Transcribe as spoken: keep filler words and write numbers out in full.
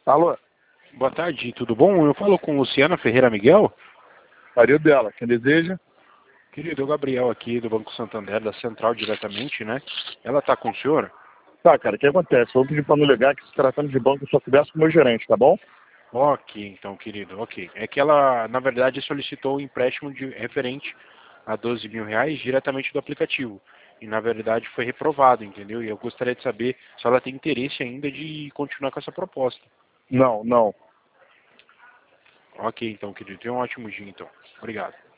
Alô, Boa tarde, tudo bom? Eu falo com Luciana Ferreira Miguel. marido dela, quem deseja? Querido, é o Gabriel aqui do Banco Santander, da Central diretamente, né? Ela tá com o senhor? Tá, cara, o que acontece? Eu vou pedir pra não ligar que se tratando de banco eu só converso com o meu gerente, tá bom? Ok, então, querido, ok. É que ela, na verdade, solicitou o empréstimo de, referente a doze mil reais diretamente do aplicativo. E, na verdade, foi reprovado, entendeu? E eu gostaria de saber se ela tem interesse ainda de continuar com essa proposta. Não, não. Ok, então, querido. Tenha um ótimo dia, então. Obrigado.